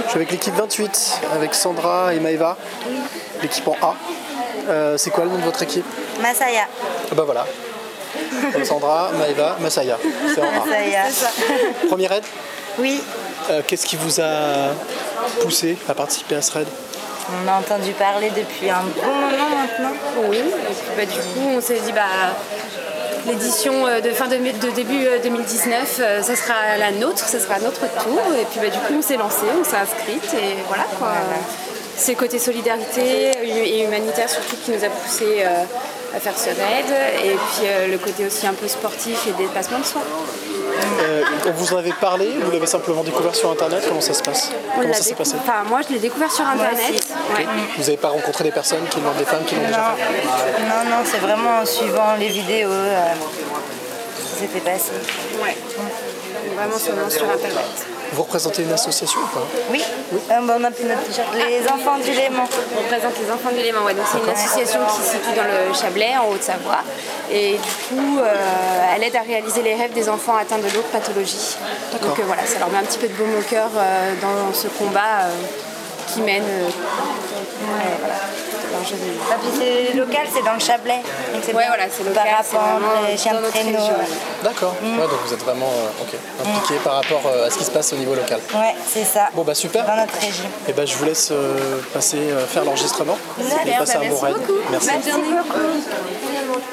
Je suis avec l'équipe 28, avec Sandra et Maëva, l'équipe en A. C'est quoi le nom de votre équipe? Masaya. Ah bah voilà. Sandra, Maëva, Masaya. C'est en A. Masaya. Premier raid? Oui. Qu'est-ce qui vous a poussé à participer à ce raid? On a entendu parler depuis un bon moment maintenant. Oui, et puis du coup on s'est dit l'édition de début 2019, ça sera la nôtre, ça sera notre tour. Et puis du coup on s'est lancé, on s'est inscrite et voilà quoi. C'est le côté solidarité et humanitaire surtout qui nous a poussé à faire ce raid. Et puis le côté aussi un peu sportif et dépassement de soi. On vous en avait parlé ou vous l'avez simplement découvert sur internet? Comment ça se passe? Comment ça s'est passé? Moi je l'ai découvert sur internet. Okay. Vous n'avez pas rencontré des personnes des femmes qui l'ont déjà fait? Non, c'est vraiment en suivant les vidéos que c'était passé. Ouais. Vraiment seulement sur internet. Vous représentez une association ou pas? Oui. On a pris notre t-shirt. Les Enfants du Léman. On représente les Enfants du Léman, ouais. Donc c'est une association qui se situe dans le Chablais, en Haute-Savoie. Et du coup, elle aide à réaliser les rêves des enfants atteints de d'autres pathologies. Donc voilà, ça leur met un petit peu de baume au cœur dans ce combat qu'ils mènent. C'est local, c'est dans le Chablais. C'est local. Les chiens de traîneau. D'accord. Ouais, donc vous êtes vraiment impliqué par rapport à ce qui se passe au niveau local. Ouais, c'est ça. Bon super. Dans notre région. Et je vous laisse passer faire l'enregistrement. Super, et passer un bon raid. Merci. Merci beaucoup.